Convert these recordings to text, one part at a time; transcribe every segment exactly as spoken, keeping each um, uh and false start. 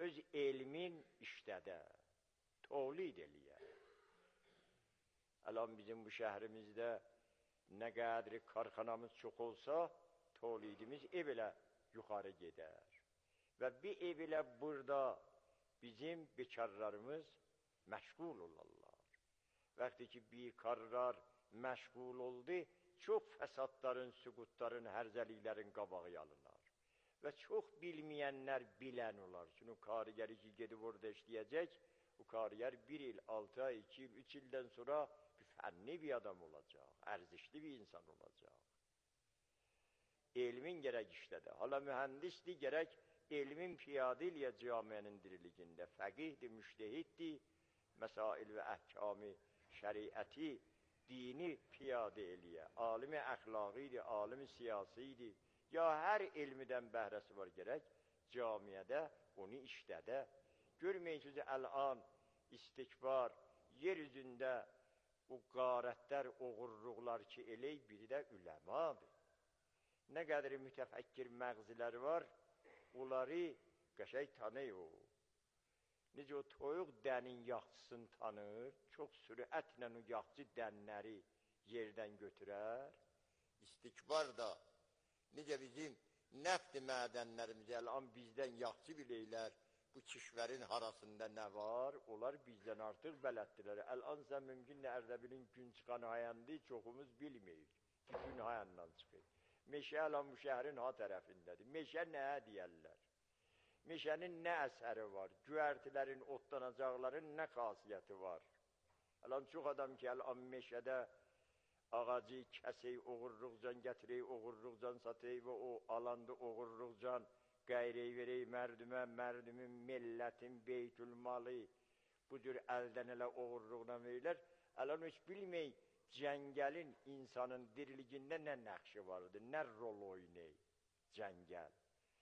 öz elmin işlədə, tolid eləyə. Əlan bizim bu şəhrimizdə nə qədri karxanamız çox olsa, tolidimiz ev ilə yuxarı gedər. Və bir ev ilə burada bizim bekarlarımız məşğul olarlar. Vaxtı ki, bekarlar məşğul oldu, çox fəsadların, süqutların, hərzəliklərin qabağı alınlar. Və çox bilməyənlər bilən olar. Çünki karigəri ki, gedib orada işləyəcək, bu karigər bir il, altı ay, iki il, üç ildən sonra bir fənni bir adam olacaq, ərzişli bir insan olacaq. Elmin gərək işlədə. Hala mühəndisdir, gərək elmin piyadə eləyə camiənin diriligində. Fəqihdir, müştehiddir, məsail və əhkami, şəriəti, dini piyadə eləyə. Alimi əxlaqidir, alimi siyasidir. Ya hər elmidən bəhrəsi var gərək, camiədə onu işlədə. Görməyin ki, əl-an, istikbar, yer üzündə o qarətlər, oğurluqlar ki, elək biri də üləmadır. Nə qədri mütəfəkkir məğzilər var, onları qəşəy tanıyır o. Necə o toyuq dənin yaxçısını tanır, çox sürətlə o yaxçı dənləri yerdən götürər. İstikbar da necə bizim nəfd mədənlərimiz əlan bizdən yaxçı biləylər, bu kişvərin harasında nə var, onlar bizdən artıq bələtdilər. Əlan sən mümkün də Ərdəbilin gün çıxan hayandı, çoxumuz bilməyik ki, gün hayandan çıxır. Meşə əlan bu şəhərin ha tərəfindədir. Meşə nəyə deyərlər? Meşənin nə əsəri var? Güərtilərin, otlanacaqların nə xasiyyəti var? Əlan çox adam ki, əlan meşədə ağacı kəsək, oğurluqcan gətirək, oğurluqcan satək və o alanda oğurluqcan qəyrək verək mərdümə, mərdümin, millətin, beytülmalı bu cür əldən elə oğurluqla verirlər. Əlan heç bilmək, cəngəlin insanın diriligində nə nəqşi vardır, nə rol oynayır cəngəl.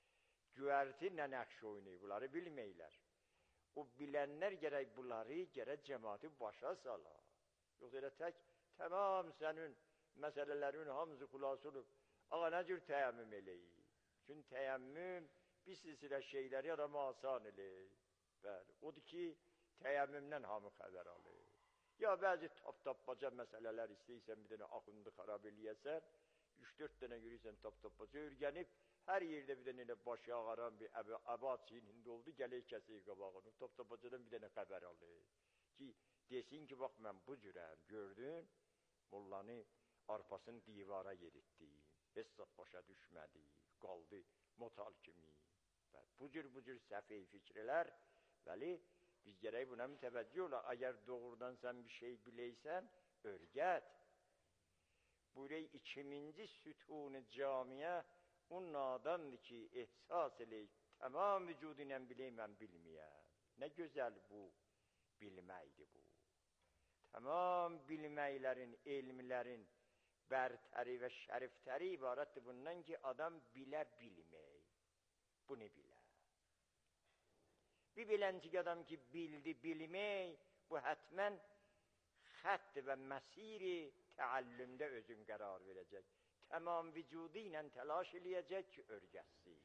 Güərti nə nəqşi oynayır, bunları bilməklər. O bilənlər gərək bunları, gərək cəmaatı başa salar. Yox elə tək, tamam sənin məsələlərin hamısı xülas olub. Ağa, nə cür təyəmmüm eləyir? Çünki təyəmmüm bir silsilə şeyləri adama asan eləyir. Bəli, odur ki, təyəmmümdən hamı xəbər alır. Ya bəzi tap-tapbaca məsələlər istəyirsən, bir dənə axındı xarab eləyəsən, üç-dörd dənə görürsən tap-tapbaca örgənib, hər yerdə bir dənə başı ağaran bir əba çiynində oldu, gələk kəsir qabağını, tap-tapbacadan bir dənə xəbər alır. Ki, desin ki, bax, mən bu cürəm, gördün, mollanı arpasını divara yeritdi, hesab başa düşmədi, qaldı motal kimi. Bu cür, bu cür səfey fikrlər, bəli, biz gərək buna mütəvəccüh ola. Əgər doğrudan sən bir şey biləysən, örgət. Buraya ikiminci sütun-u camiyə o nadandır ki, ehsas eləyik, tamam vücudu ilə bilək, mən bilməyəm. Nə gözəl bu, bilməkdir bu. Tamam bilməklərin, elmlərin bərtəri və şərifləri ibarətdir bundan ki, adam bilə bilmək. Bunu bilə. Bir biləncik adam ki, bildi bilmək, bu hətmən xətt və məsiri təəllümdə özün qərar verəcək. Tamam vücudu ilə təlaş eləyəcək ki, örgəsin.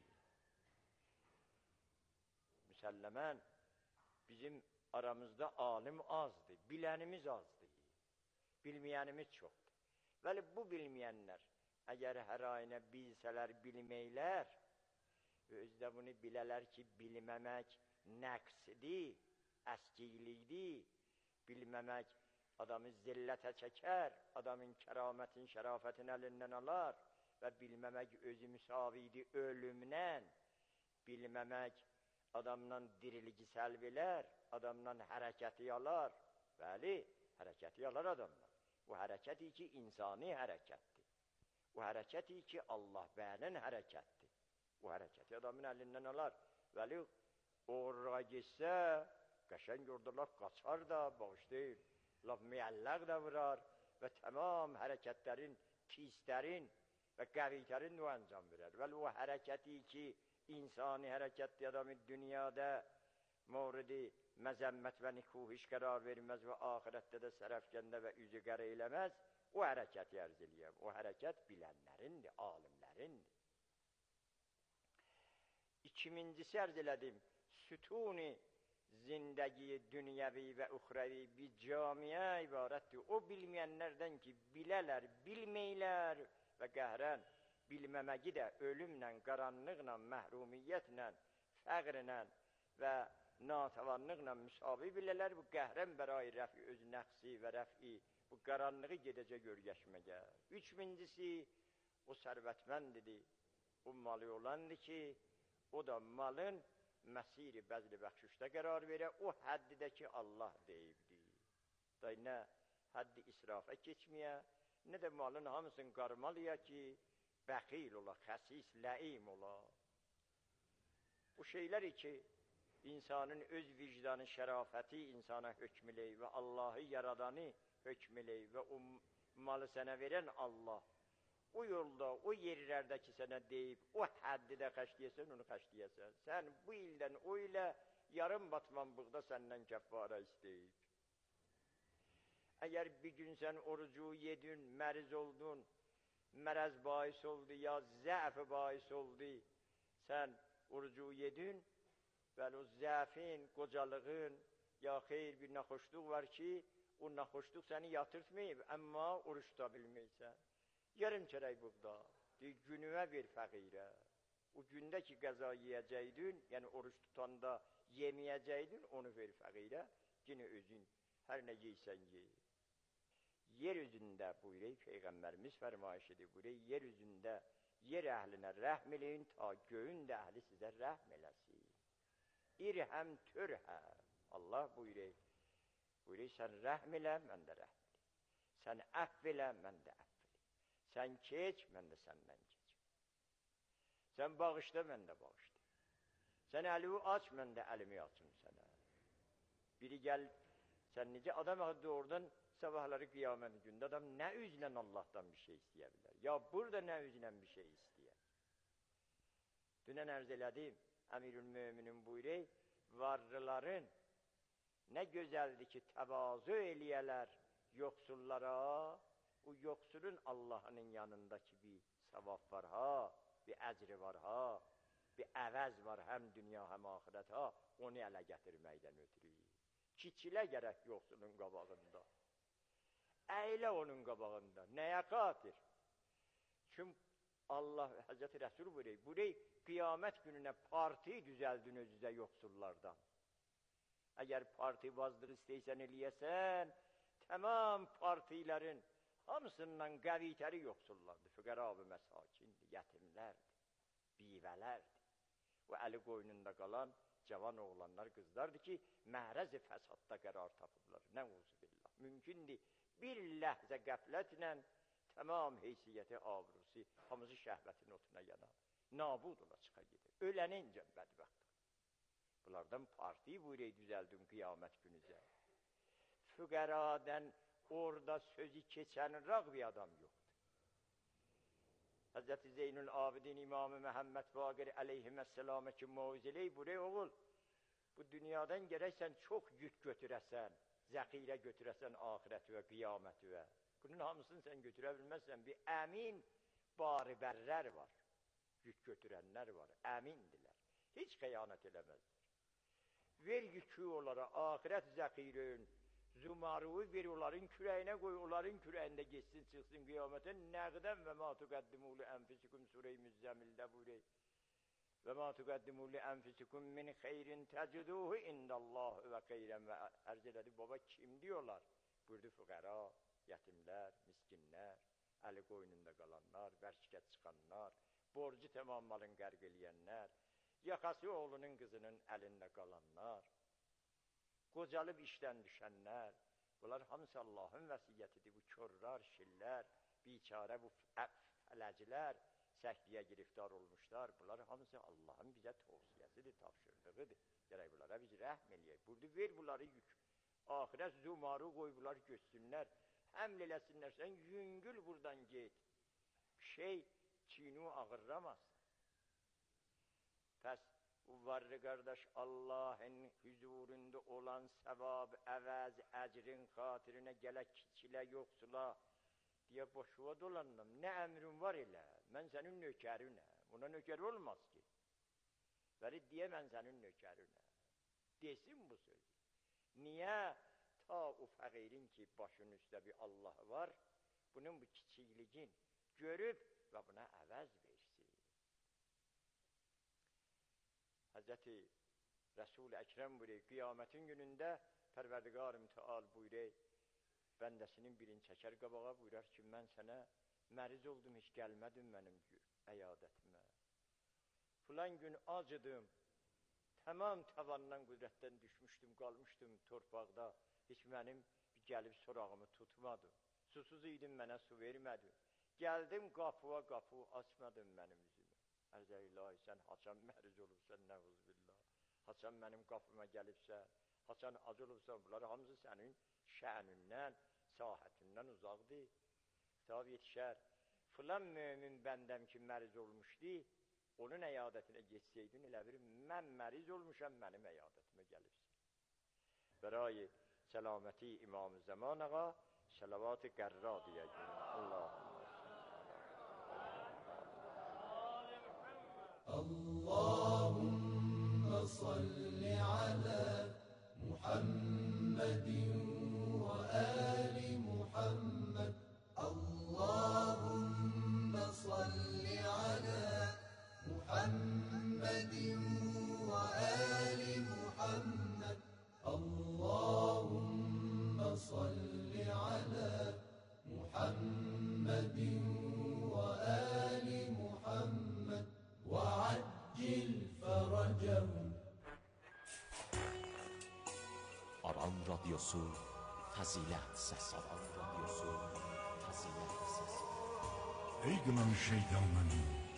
Müsəlləmən, bizim aramızda alim azdır, bilənimiz azdır, bilməyənimiz çoxdur. Bəli, bu bilməyənlər, əgər hər ayına bilsələr bilməklər, özdə bunu bilələr ki, bilməmək nəqsdir, əskiklikdir, bilməmək adamı zillətə çəkər, adamın kəramətin, şərafətin əlindən alar və bilməmək özü müsavidir ölümdən, bilməmək adamdan dirilici səlv elər, adamdan hərəkəti alar, bəli, hərəkəti alar adamdan. Bu hərəkəti ki, insani hərəkətdir. Bu hərəkəti ki, Allah bənin hərəkətdir. Bu hərəkəti adamın əlindən alar. Bəli, oğurluğa geçsə, qəşəng orada laf qaçar da, bağışlayır, laf müəlləq də vurar və tamam hərəkətlərin, pislərin və qəvitlərin o əncam verər. Bəli, o hərəkəti ki, insani hərəkətli adamı dünyada moridi məzəmmət və nikuhiş qərar verməz və ahirətdə də sərəfgəndə və üzü qərə eləməz, o hərəkəti ərz eləyəm. O hərəkət bilənlərindir, alimlərindir. İkincisi ərz elədim, sütun-i zindagi dünyevi ve uhrevi bir camiye ibarettir. O bilmeyenlerden ki bileler, bilmeyler ve qəhrən bilməməgi də ölümlə, qaranlıqla, məhrumiyyətlə, fəqrlə və natəvanlıqla müsavi bilələr. Bu qəhrən bərai rəfi öz nəqsi və rəfi bu qaranlığı gedəcək görgəşməgə. Üç birincisi o sərvətməndidir, o malı olandır ki, o da malın məsiri bəzli bəxşüşdə qərar verə, o həddidə ki Allah deyibdir. Da nə həddi israfa keçməyə, nə də malın hamısını qarmalıya ki bəxil ola, xəsis, ləim ola. Bu şeyləri ki insanın öz vicdanı, şərafəti insana hökm eləyir və Allahı yaradanı hökm eləyir və o malı sənə verən Allah o yolda, o yerlərdə ki sənə deyib, o həddidə xəşləyəsən, onu xəşləyəsən. Sən bu ildən o ilə yarım batman buğda səndən kəffara istəyib. Əgər bir gün sən orucu yedin, məriz oldun, mərəz bahis oldu ya zəf bahis oldu, sən orucu yedin, bəli o zəfin, qocalığın, ya xeyr bir naxoşluq var ki, o naxoşluq səni yatırtmayıb, amma oruç tuta bilməysən. Yarım çərək buğda, deyir, günüvə ver fəqirə. O gündə ki qəza yiyəcəydin, yəni oruç tutanda yeməyəcəydin, onu ver fəqirə, yine özün, hər nə yeysən ye. Yer üzündə buyuruyor, Peyğəmbərimiz fərmayış edir, buyuruyor, yer üzündə yer əhlinə rəhm eləyin, ta göyün də əhli sizə rəhm eləsin. İrhəm törhəm, Allah buyuruyor, buyuruyor, sən rəhm elə, mən də rəhm elə. Sən əff elə, mən də əff. Sən keç, mən də səndən keç. Sən bağışla, mən də bağışla. Sən əlini aç, mən də əlimi açım sənə. Biri gəl, sən necə adam doğrudan sabahları qiyamət gündə adam nə üzlə Allah'tan bir şey istəyə bilər? Ya burada nə üzlə bir şey istəyər? Dünən ərz elədim, Əmirül-Möminin buyuruyor, varlıların nə gözəldir ki, təvazö eləyələr yoxsullara, o yoksulun Allah'ın yanındaki bir sevap var ha, bir ecri var ha, bir əvəz var hem dünya hem ahiret ha, onu ələ gətirməkdən ötürü. Kiçilə gərək yoksulun qabağında. Əylə onun qabağında. Nəyə qatir? Çünkü Allah, Hazreti Resul buyuruyor, buyuruyor, kıyamet gününe parti düzeldin özüze yoksullardan. Eğer parti bazlığı isteysen eləyəsən, tamam partilerin hamısından qəvitəri yoxsullardır, füqərab-ı məsakindir, yetimlərdir, bivələrdir. O əli qoynunda qalan cavan oğlanlar, qızlardır ki, məhrəz-i fəsadda qərar tapıblar. Nəuzubillah. Mümkündür, bir ləhzə qəflətlə tamam heysiyyəti, avrusu, hamısı şəhvətin otuna yanar. Nabud ola çıxa gedir. Ölənincə bədbəxt. Bunlardan partiyi buyuruyor, düzəldin qiyamət günüzə. Füqəradən orada sözü keçən rağ bir adam yoxdur. Hazreti Zeynül Abidin İmam-ı Məhəmməd Baqir əleyhisselamə ki mauziləyi buraya oğul, bu dünyadan gərəksən çox yük götürəsən, zəxirə götürəsən ahirəti və qiyaməti və. Bunun hamısını sən götürə bilməzsən, bir əmin baribərlər var, yük götürənlər var, əmindirlər, heç xəyanət eləməzlər. Ver yükü onlara, ahirət zəxirün, zumaruyu ver onların kürəyinə qoy, onların kürəyində geçsin, çıxsın qiyamətə, nəqdən və ma tuqəddimulu ənfisikum surə-i müzzəmildə buyuruyor. Və ma tuqəddimulu ənfisikum min xeyrin təciduhu indallahu və xeyrən və ərz elədi, baba kim diyorlar? Buyurdu füqəra, yetimlər, miskinlər, əli qoynunda qalanlar, vərşikət çıxanlar, borcu tamam malın qərq eləyənlər, yaxası oğlunun qızının əlində qalanlar, qocalıb işdən düşənlər, bunlar hamısı Allahın vəsiyyətidir, bu körlər, şillər, biçarə, bu fələclər, səhliyə giriftar olmuşlar, bunlar hamısı Allahın bizə tavsiyəsidir, tapşırdığıdır. Gərək bunlara biz rəhm eləyək. Burada ver bunları yük. Ahirət zumarı qoy, bunlar göçsünlər, həml eləsinlər, sən yüngül buradan get. Şey, çiğnu ağırlamaz. Pəs, bu varlı qardaş Allahın huzurunda olan sevab, əvəz, əcrin xatirinə gələk kiçilə, yoxsula deyə boşuva dolandım. Nə əmrin var elə? Mən sənin nökərinəm. Buna nökər olmaz ki. Vəli deyə mən sənin nökərinəm. desin bu sözü. Niye? Ta o fakirin ki başının üstünde bir Allah var, bunun bu kiçikliğin görüp ve buna əvəz versin. Hazreti Resul-i Ekrem buyuruyor, kıyametin gününde Perverdigar-ı Müteal buyuruyor, bəndəsinin birini çəkər qabağa, buyurar ki, mən sənə məriz oldum, hiç gəlmədin mənim əyadətimə. Filan gün acıdım, tamam tavandan qüdrətdən düşmüşdüm, qalmışdım torpaqda, heç mənim gəlib sorağımı tutmadı. Susuz idim, mənə su vermədi. Gəldim qapıya, qapı açmadın mənim üzümü. Ərzə ilahi, sən haçan məriz olubsan, nəvuzbillah. Haçan mənim qapıma gəlibsən, haçan ac olubsan, bunlar hamısı sənin şənindən, sahətindən uzaqdır. Kitab yetişər, filan mümin bəndəm ki, məriz olmuşdu, onun əyadətinə geçseydin, elə bir, mən məriz olmuşam, mənim əyadətimə gəlibsən. Bərai selaməti İmam-ı Zaman ağa, salavat-ı qərra deyəcəm. Allahümme Allahümme salli ala Muhammedin ve ali Muhammed. Allahümme salli ala Muhammedin ve ali Muhammed. Allahümme salli ala Muhammedin ve ali Muhammed. وعجل فرجهم. Aran Radyosu Fazilet Sesi. Aran Radyosu Fazilet Sesi. Ey kınan şeytanın,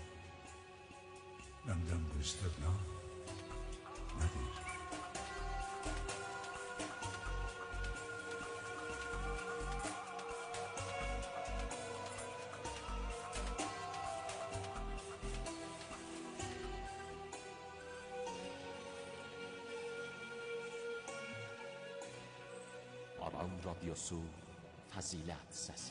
benden bu istirna nedir? Aran Radyosu Fazilet Sesi.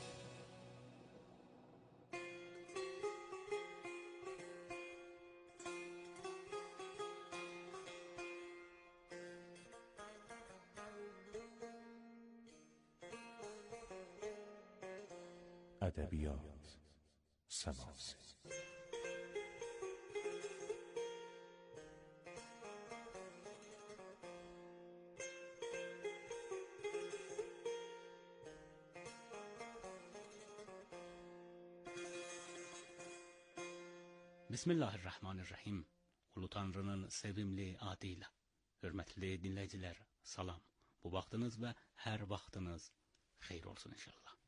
Edebiyat Seması. Bismillahirrahmanirrahim. Ulu Tanrı'nın sevimli adıyla. Hürmetli dinleyiciler, salam. Bu vaktiniz ve her vaktiniz hayır olsun inşallah.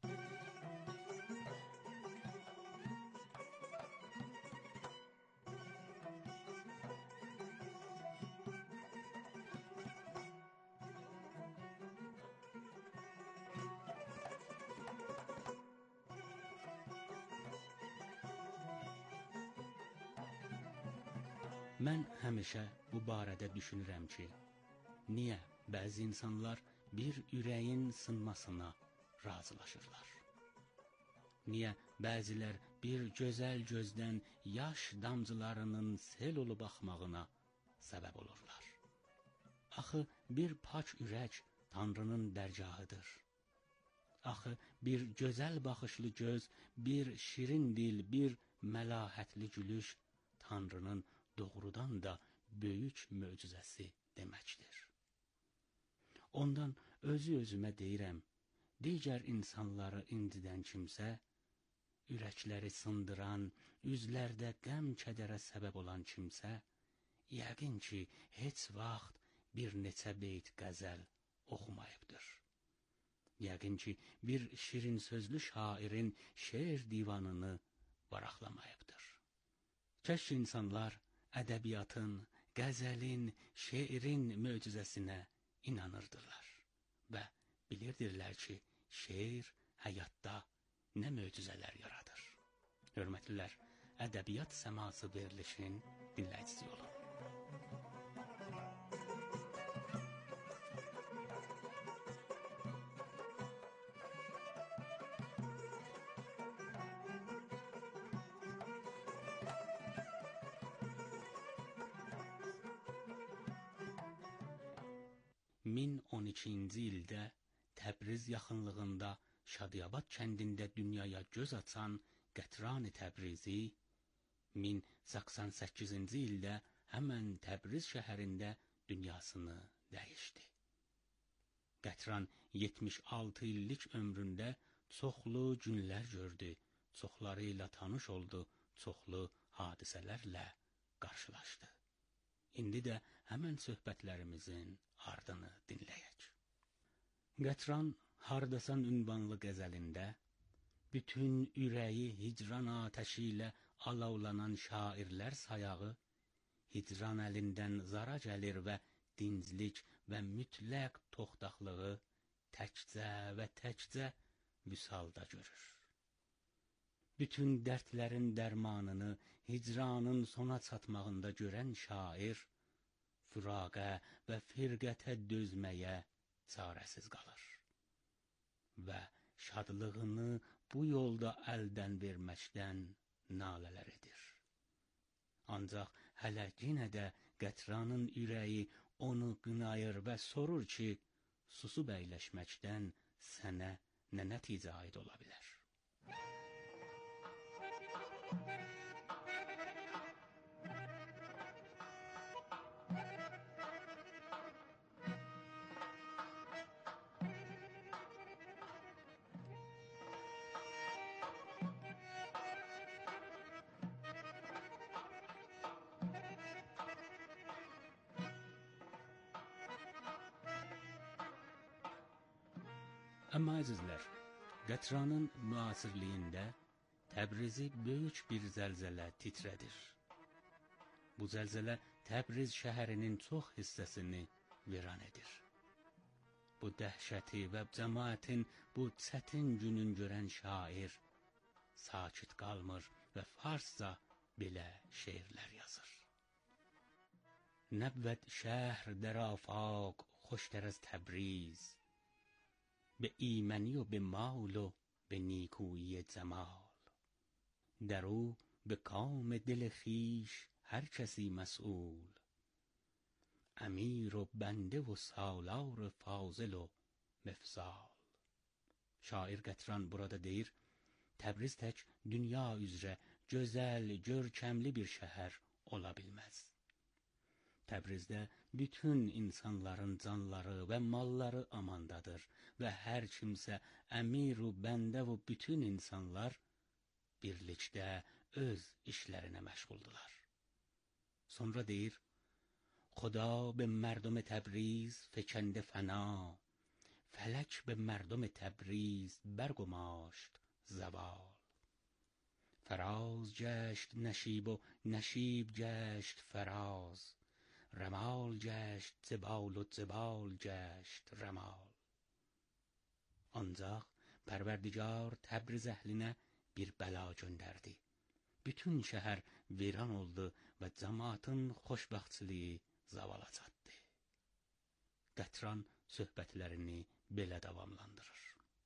Mən həmişə bu barədə düşünürəm ki, niyə bəzi insanlar bir ürəyin sınmasına razılaşırlar? Niyə bəzilər bir gözəl gözdən yaş damcılarının sel olub axmağına səbəb olurlar? Axı bir paç ürək Tanrının dərgahıdır. Axı bir gözəl baxışlı göz, bir şirin dil, bir məlahətli gülüş Tanrının doğrudan da böyük möcüzəsi deməkdir. Ondan özü özümə deyirəm, digər insanları incidən kimsə, ürəkləri sındıran, üzlərdə qəm-kədərə səbəb olan kimsə, yəqin ki, heç vaxt bir neçə beyt qəzəl oxumayıbdır. Yəqin ki, bir şirin sözlü şairin şeir divanını varaqlamayıbdır. Kəşk insanlar ədəbiyyatın, qəzəlin, şeirin möcüzəsinə inanırdılar və bilirdirlər ki, şeir həyatda nə möcüzələr yaradır. Hörmətlilər, ədəbiyyat səması verilişin dinləyicisi olun. min on ikinci ildə Təbriz yaxınlığında Şadiyabad kəndində dünyaya göz açan Qətran-ı Təbrizi min səksən səkkizinci ildə həmən Təbriz şəhərində dünyasını dəyişdi. Qətran yetmiş altı illik ömründə çoxlu günlər gördü, çoxları ilə tanış oldu, çoxlu hadisələrlə qarşılaşdı. İndi də həmən söhbətlərimizin ardını dinləyək. Qətran hardasan ünvanlı qəzəlində bütün ürəyi hicran atəşi ilə alovlanan şairlər sayağı hicran əlindən zara gəlir və dinclik və mütləq toxtaqlığı təkcə və təkcə vüsalda görür. Bütün dərdlərin dərmanını hicranın sona çatmağında görən şair fıraqə və firqətə dözməyə çarəsiz qalır və şadlığını bu yolda əldən verməkdən nalələr edir. Ancaq hələ yenə də Qətranın ürəyi onu qınayır və sorur ki, susub əyləşməkdən sənə nə nəticə aid ola bilər? Amma əzizlər, Qətranın müasirliyində Təbrizi böyük bir zəlzələ titrədir. Bu zəlzələ Təbriz şəhərinin çox hissəsini viran edir. Bu dəhşəti və cəmaətin bu çətin günün görən şair sakit qalmır və farsca belə şeirlər yazır. Nəbvət şəhr در آفاق خوشتر از تبریز به ایمنی و به مال و به نیکویی جمال در او به کام دل خویش هر کسی مسئول امیر و بنده و سالار فاضل و mefsal. Şair Qətran burada deyir, Təbriz tək dünya üzrə gözəl, görkəmli bir şəhər ola bilməz. Təbrizdə bütün insanların canları və malları amandadır və hər kimsə əmir və bəndə və bütün insanlar birlikdə öz işlərinə məşğuldular. Sonra deyir, خدا به مردم تبریز فکنده فنا فلک به مردم تبریز برگماشت زوال فراز گشت نشیب و نشیب گشت فراز رمال گشت زبال و زبال گشت رمال. Ancaq Pərverdigar Təbriz əhlinə bir bəla göndərdi. Bütün şəhər viran oldu və cəmaatın xoşbəxtçiliyi zavala çatdı. Qətran söhbətlərini belə davamlandırır.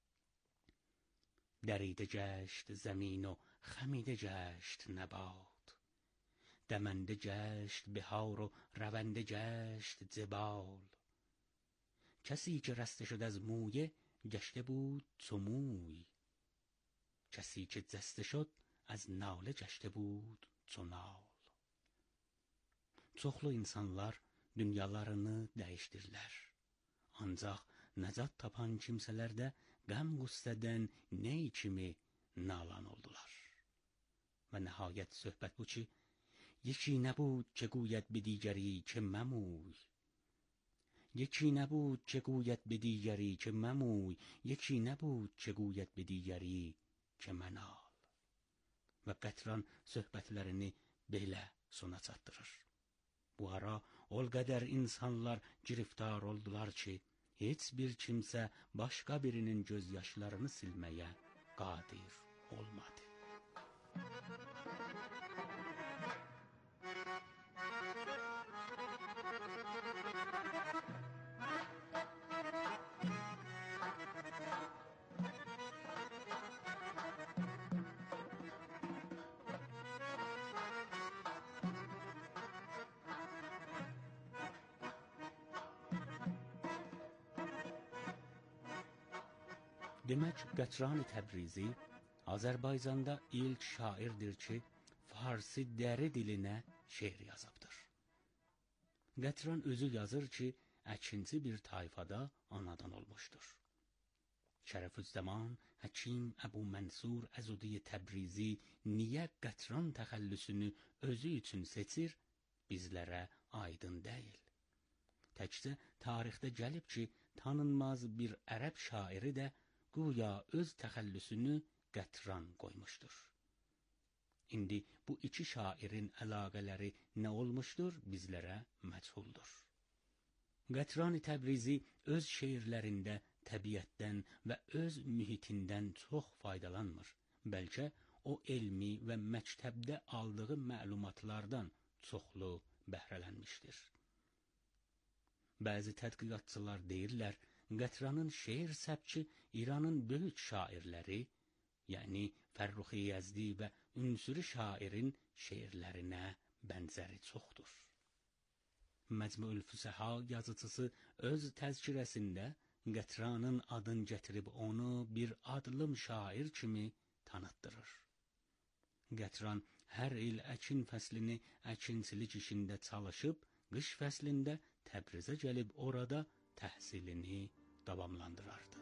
Dəridə gəşt zəmin و خمیده گشت نبات دمنده گشت بهار و رونده گشت جبال کسی که رسته شد از مویه گشته بود چو موی کسی که جسته شد از nalə گشته بود چو نال. Çoxlu insanlar dünyalarını dəyişdirlər. Ancaq nəcat tapan kimsələr də qəm-qüssədən ney kimi nalan oldular. و nəhayət söhbət bu ki, یکی نبود که گوید به دیگری که مموی یکی نبود که گوید به دیگری که مموی یکی نبود که گوید به دیگری که منال. Və Qətran söhbətlərini belə sona çatdırır. Bu ara ol qədər insanlar giriftar oldular ki, heç bir kimsə başqa birinin gözyaşlarını silməyə qadir olmadı. Demək, Qətran-ı Təbrizi Azərbaycanda ilk şairdir ki, Farsi dəri dilinə şeir yazıbdır. Qətran özü yazır ki, əkinci bir tayfada anadan olmuşdur. Şərəfüzzəman Həkim Əbu Mənsur Əzudi Təbrizi niyə Qətran təxəllüsünü özü üçün seçir, bizlərə aydın deyil. Təkcə tarixdə gəlib ki, tanınmaz bir ərəb şairi də güya öz təxəllüsünü Qətran qoymuşdur. İndi bu iki şairin əlaqələri nə olmuşdur, bizlərə məchuldur. Qətran-ı Təbrizi öz şeirlərində təbiətdən və öz mühitindən çox faydalanmır. Bəlkə o elmi və məktəbdə aldığı məlumatlardan çoxlu bəhrələnmişdir. Bəzi tədqiqatçılar deyirlər, Qətranın şeir səbki İranın böyük şairləri, yəni Fərruxi Yəzdi və ünsürü şairin şeirlərinə bənzəri çoxdur. Məcmuül Füsəha yazıcısı öz təzkirəsində Qətranın adını gətirib onu bir adlım şair kimi tanıtdırır. Qətran hər il əkin fəslini əkinçilik işində çalışıb, qış fəslində Təbrizə gəlib orada təhsilini davamlandırardı.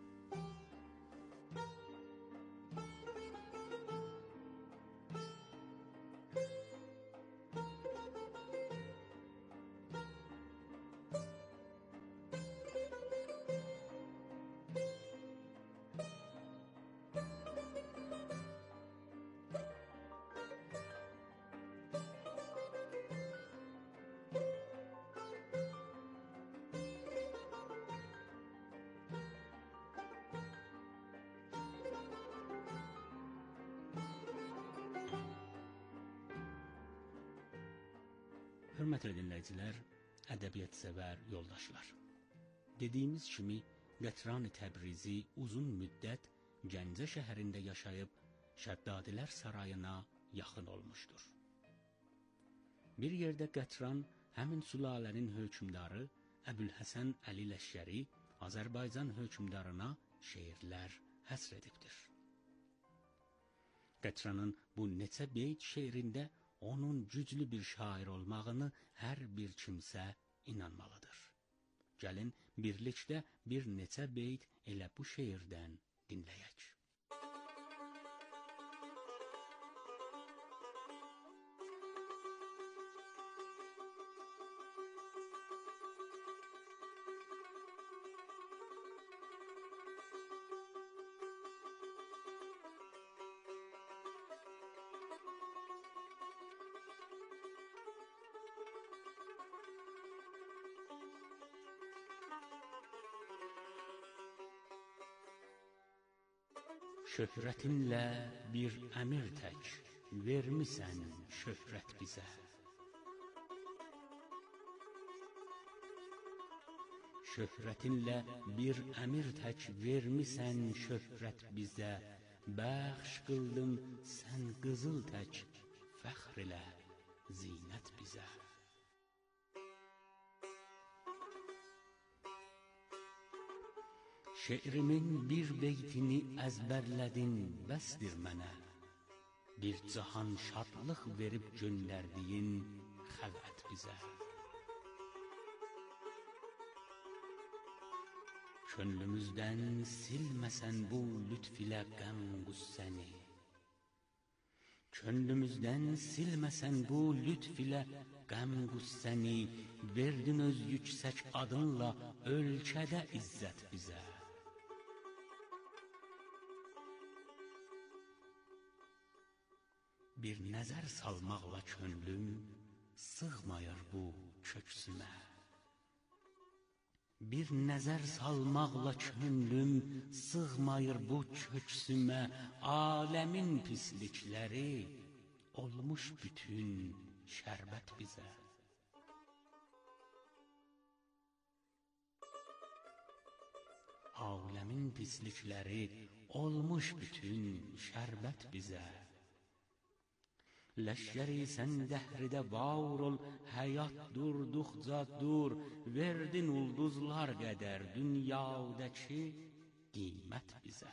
Hörmətli dinləyicilər, ədəbiyyat-sevər yoldaşlar. Dediyimiz kimi, Qətran-ı Təbrizi uzun müddət Gəncə şəhərində yaşayıb, Şəddadilər sarayına yaxın olmuşdur. Bir yerdə Qətran həmin sülalənin hökmdarı Əbülhəsən Əli Ləşkəri Azərbaycan hökmdarına şeirlər həsr edibdir. Qətranın bu neçə beyt şeirində onun güclü bir şair olmağını hər bir kimsə inanmalıdır. Gəlin, birlikdə bir neçə beyt elə bu şeirdən dinləyək. Şöhrətinlə bir əmir tək vermisən şöhrət bizə. Şöhrətinlə bir əmir tək vermisən şöhrət bizə. Bəxş qıldın sən qızıl tək fəxr ilə zinət bizə. Şeirimin bir beytini əzbərlədin, bəsdir mənə. Bir cahan şadlıq verib göndərdiyin xələt bizə. Könlümüzdən silməsən bu lütf ilə qəm qüssəni. Könlümüzdən silməsən bu lütf ilə qəm qüssəni. Verdin öz yüksək adınla ölkədə izzət bizə. Bir nəzər salmaqla könlüm sığmayır bu köksümə. Bir nəzər salmaqla könlüm sığmayır bu köksümə. Aləmin pislikləri olmuş bütün şərbət bizə. Aləmin pislikləri olmuş bütün şərbət bizə. Ləşkəri sən dəhridə var ol, həyat durduqca dur. Verdin ulduzlar qədər dünyadakı qiymət bizə.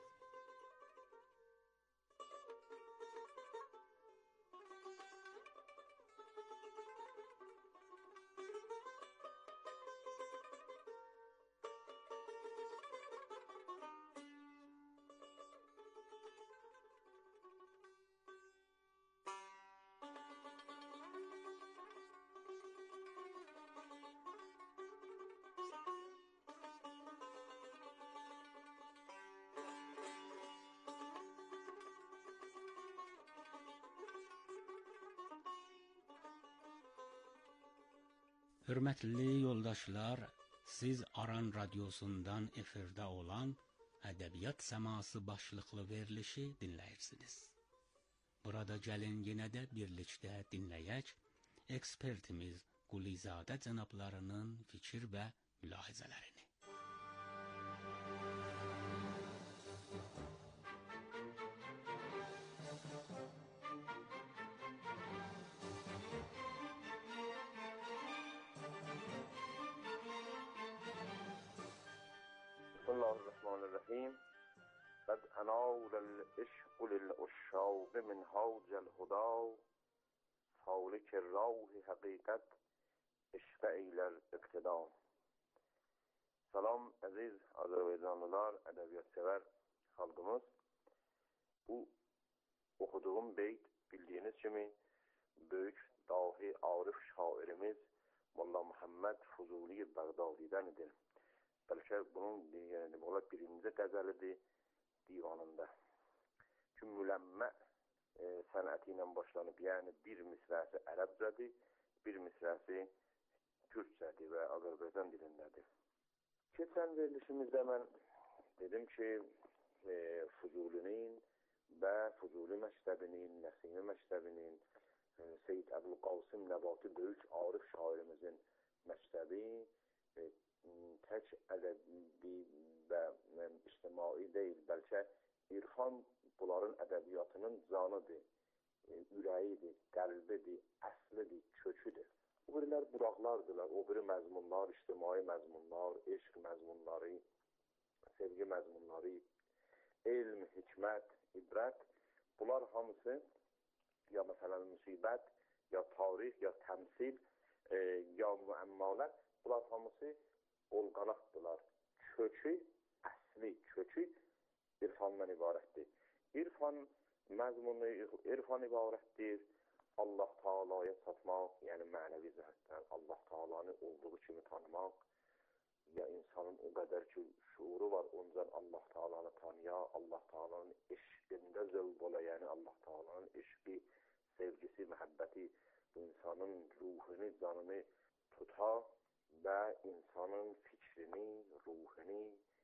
Hörmətli yoldaşlar, siz Aran Radiosundan efirdə olan Ədəbiyyat Səması başlıqlı verilişi dinləyirsiniz. Burada gəlin yenə də birlikdə dinləyək ekspertimiz Qulizadə cənablarının fikir və mülahizələrini. Bismillahirrahmanirrahim. قد أنار العشق للعشاق منهاج الهدى سالک راه حقیقت عشق eyler iqtida. Salam əziz Azərbaycanlılar, ədəbiyyat sevər xalqımız. Bu oxuduğum beyt bildiyiniz kimi böyük dahi arif şairimiz Molla Muhammed Fuzuli Bəğdadi'dəndir. Bəlkə bunun yəni, birinci qəzəlidir divanında. Çünki müləmmə e, sənəti ilə başlanıb, yəni bir misrəsi ərəbcədir, bir misrəsi türkçədir və Azərbaycan dilindədir. Keçən verilişimizdə mən dedim ki, e, Fuzulinin və Fuzuli məktəbinin, Nəsimi məktəbinin, e, Seyyid Əbülqasım Nəbati böyük arif şairimizin məktəbi e, tək ədəbi və ictimai deyil, bəlkə irfan bunların ədəbiyyatının canıdır, e, ürəyidir, qəlbidir, əslidir, köküdür. O birilər budaqlardırlar, o biri məzmunlar, ictimai məzmunlar, eşq məzmunları, sevgi məzmunları, elm, hikmət, ibrət, bunlar hamısı ya məsələn müsibət, ya tarix, ya təmsil, e, ya müəmmalar, bunlar hamısı olqanaqdırlar. Kökü, əsli, kökü irfandan ibarətdir. İrfan məzmunu, irfan ibarətdir. Allah Taala'ya çatmaq, yəni mənəvi cəhətdən Allah Taala'nı olduğu kimi tanımaq. Ya insanın o qədər ki, şuuru var, ondan Allah Taala'nı tanıya, Allah Taala'nın eşqində zövq ola, yəni Allah Taala'nın eşqi, sevgisi, məhəbbəti bu insanın ruhunu, canını tuta və insanın fikrini, ruhunu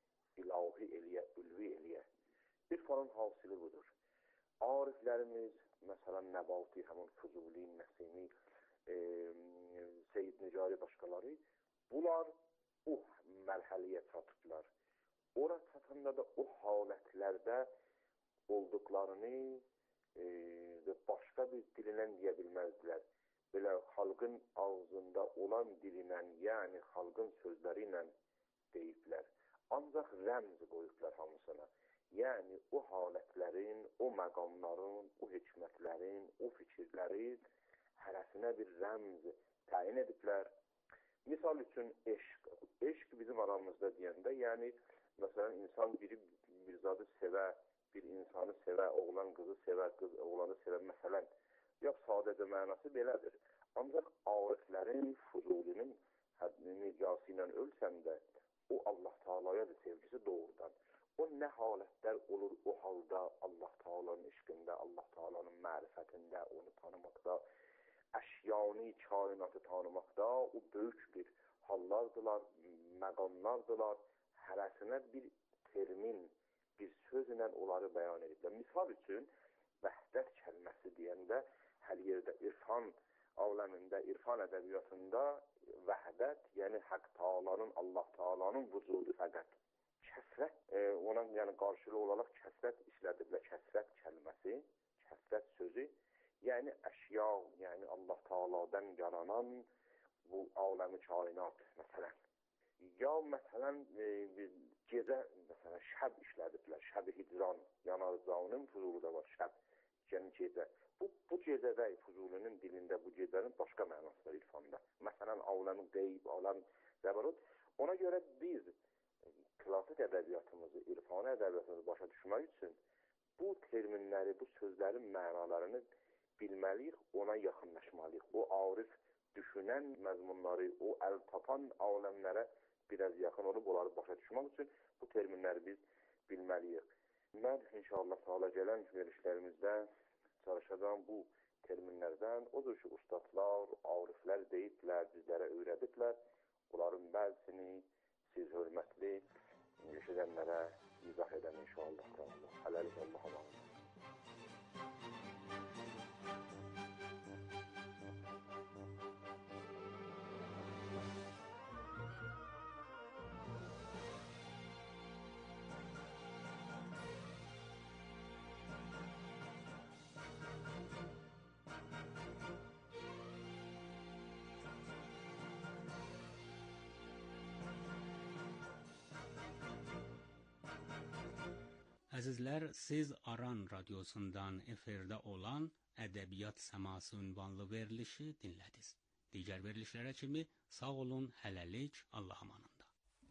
ilahi eləyə, ülvi eləyə. İrfanın hasili budur. Ariflərimiz, məsələn, Nəbati, həmin Fuzuli, Nəsimi, e, Seyyid Nicari başqaları, bunlar o mərhəliyə çatıblar. Ora çatanda da o halətlərdə olduqlarını e, başqa bir dilinən deyə bilməzdilər. Belə xalqın ağzında olan dilinən, yəni xalqın sözləri ilə deyiblər. Ancaq rəmz qoyublar hamısına. Yəni o halətlərin, o məqamların, o hikmətlərin, o fikirlərin hərəsinə bir rəmz təyin ediblər. Misal üçün eşq. Eşq bizim aramızda deyəndə, yəni məsələn insan biri bir zadı sevə, bir insanı sevə, oğlan qızı sevə, qız oğlanı sevə, məsələn, yox sadəcə mənası belədir. Ancaq ariflərin, Fuzulinin nicası ilə ölsən də o Allah Taala'ya da sevgisi doğrudan. O nə halətlər olur o halda Allah Taala'nın eşqində, Allah Taala'nın mərifətində, onu tanımaqda, əşyani kainatı tanımaqda o böyük bir hallardılar, məqamlardılar. Hərəsinə bir termin, bir sözlə onları bəyan ediblər. Misal üçün, vəhdət kəlməsi deyəndə hər yerdə irfan aləmində, irfan ədəbiyyatında vəhdət, yəni Haqq Taala'nın, Allah Taala'nın vücudu fəqət. Kəsrət, e, ona yəni qarşılığı olaraq kəsrət işlədiblər, kəsrət kəlməsi, kəsrət sözü, yəni əşya, yəni Allah Taala'dan yaranan bu aləmi kainat, məsələn. Ya məsələn, e, gecə, məsələn, şəb işlədiblər, şəb-i hicran, Yanarcanın Füzulidə var, şəb, yəni gecə. Bu, bu gecədə Füzulinin dilində bu gecənin başqa mənası var irfanda. Məsələn, aləmin qeyb, aləm zəbarut. Ona görə biz klasik ədəbiyyatımızı, irfani ədəbiyyatımızı başa düşmək üçün bu terminləri, bu sözlərin mənalarını bilməliyik, ona yaxınlaşmalıyıq. O arif düşünən məzmunları, o əl tapan aləmlərə biraz yaxın olub, onları başa düşmək üçün bu terminləri biz bilməliyik. Mən inşallah sağla gələn verişlərimizdə çalışacağım bu terminlərdən. Odur ki, ustadlar, ariflər deyiblər, bizlərə öyrədiblər. Onların bəzisini siz hörmətli eşidənlərə izah edən inşallah. Hələlik Allah'a emanet. Əzizlər, siz Aran radiosundan efirdə olan Ədəbiyyat Səması ünvanlı verilişi dinlədiniz. Digər verilişlərə kimi sağ olun, hələlik, Allah amanında.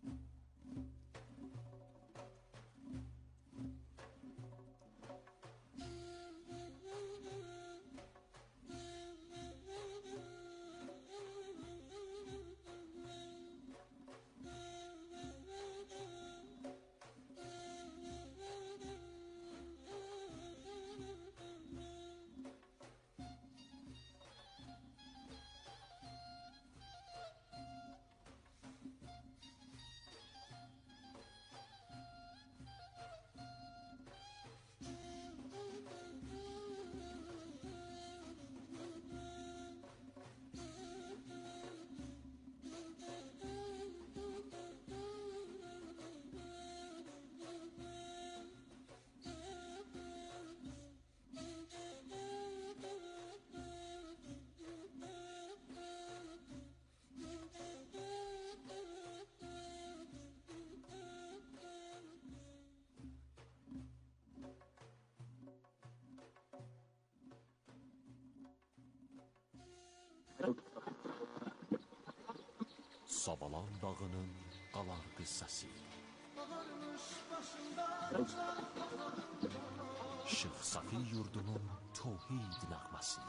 Savalan dağının qalar qıssası. Şeyx Safi yurdunun tövhid nəğməsi.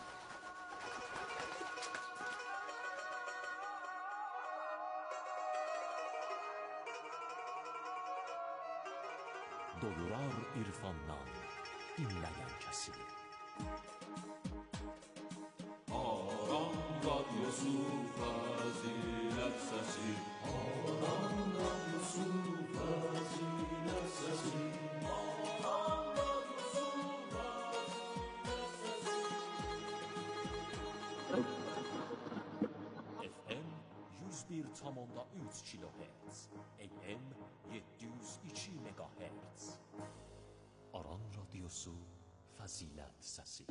Doyurar irfandan dinləyən kəsi. Aran radyosu fazilet sesi. Aran radyosu fazilet sesi. Aran radyosu fazilet sesi. F M yüz bir tam onda üç kilohertz, A M yeddi yüz iki megahertz. Aran radyosu fazilet sesi.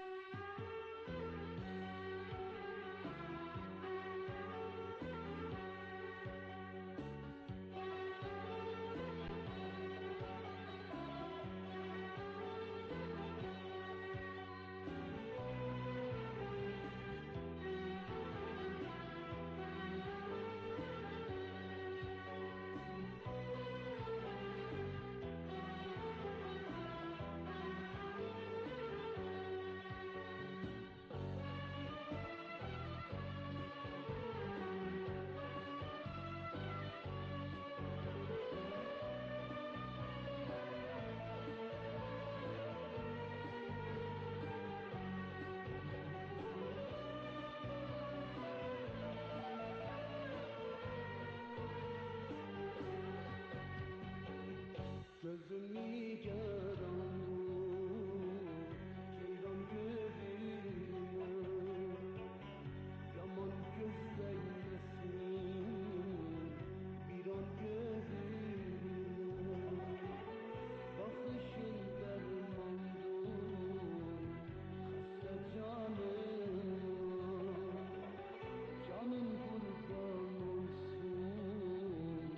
Gözümü gören ceylan gözüme yaman gözleymesin bir an gözüme bakışın dermandır hasta canım canım kurban olsun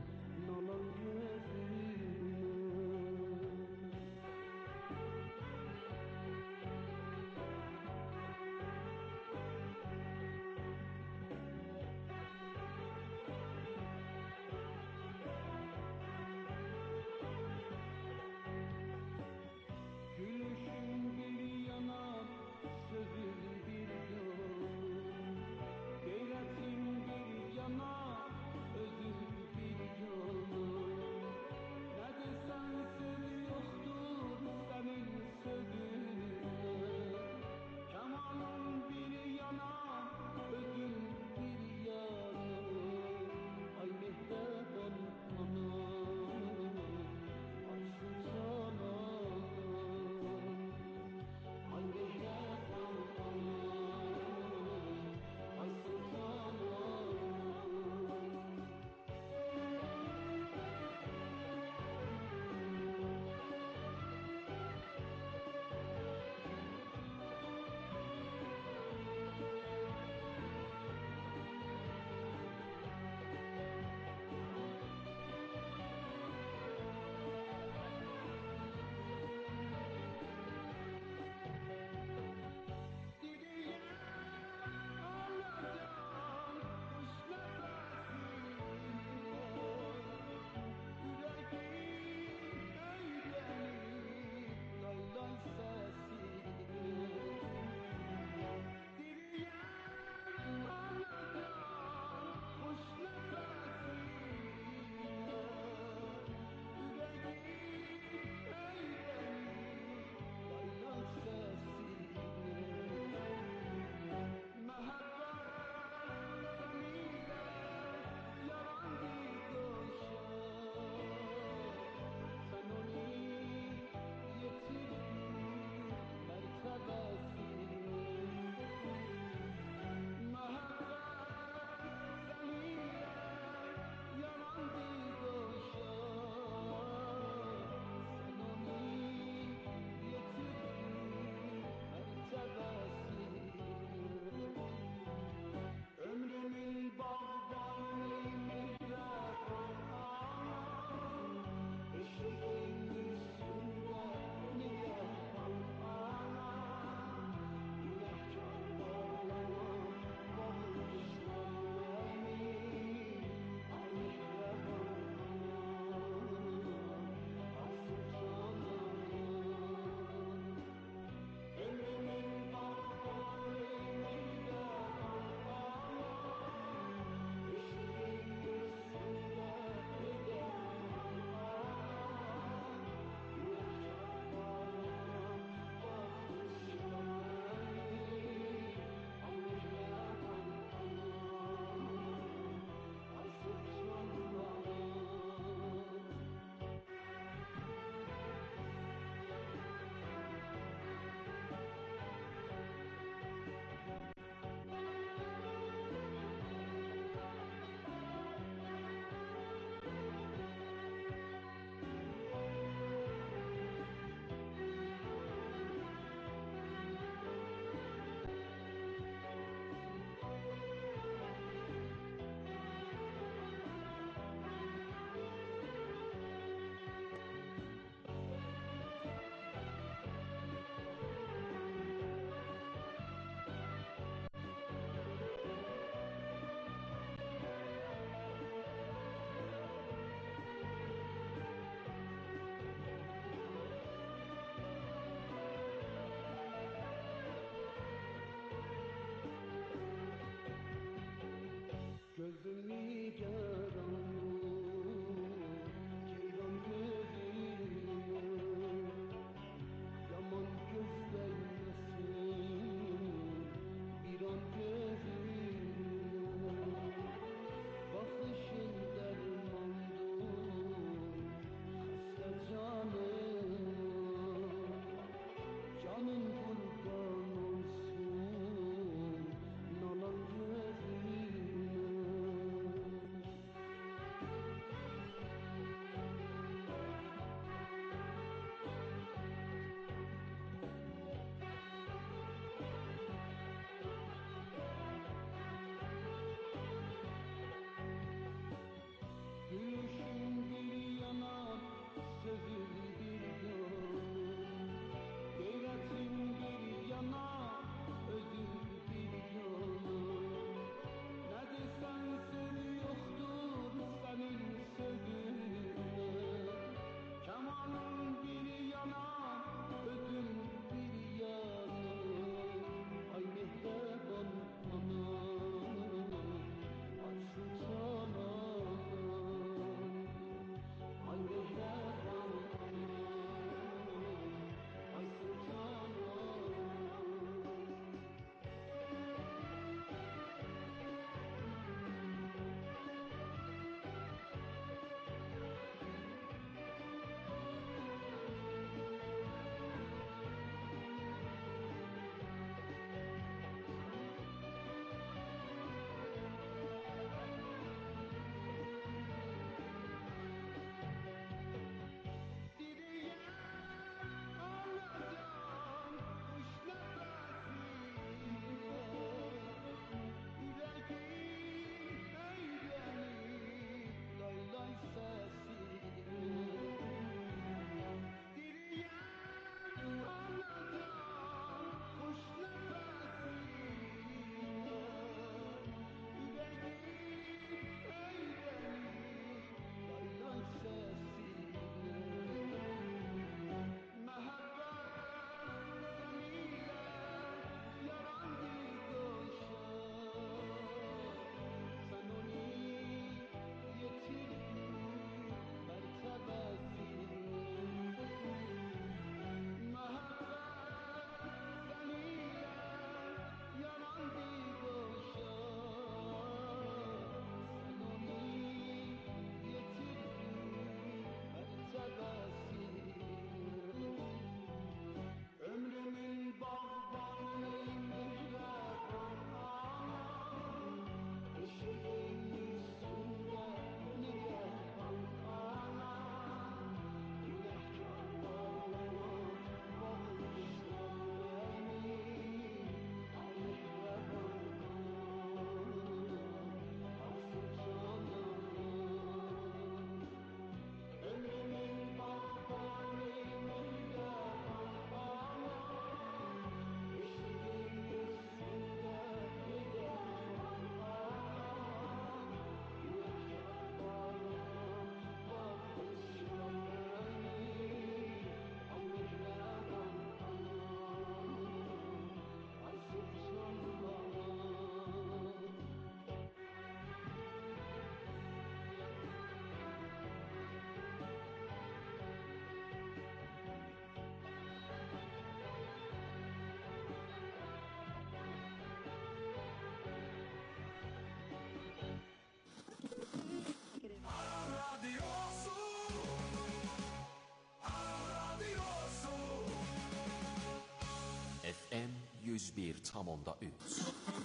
F M yüz bir tam onda üç,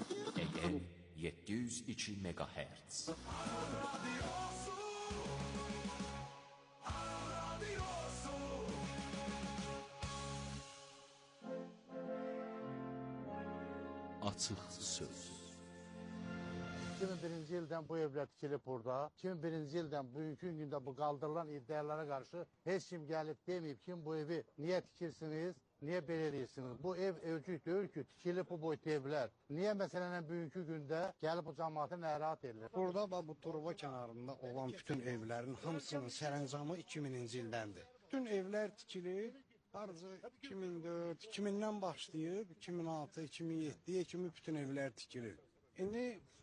A M yedi yüz iki megahertz. Açıq söz. iki min birinci ildən bu evlər tikilib burada. iki min birinci ildən bugünkü gündə bu qaldırılan iddialara qarşı heç kim gəlib deməyib kim bu evi niyə tikirsiniz, niyə belə edirsiniz? Bu ev evcük deyil ki, tikilib bu boyda evlər. Niyə məsələn bugünkü gündə gəlib bu cəmaatı narahat edilir? Burada bu Turba kənarında olan bütün evlərin hamısının sərəncamı iki mininci ildəndir. Bütün evlər tikilib, harca iki min dörd, iki mindən başlayıb, iki min altı, iki min yeddiyə kimi bütün evlər tikilir. İndi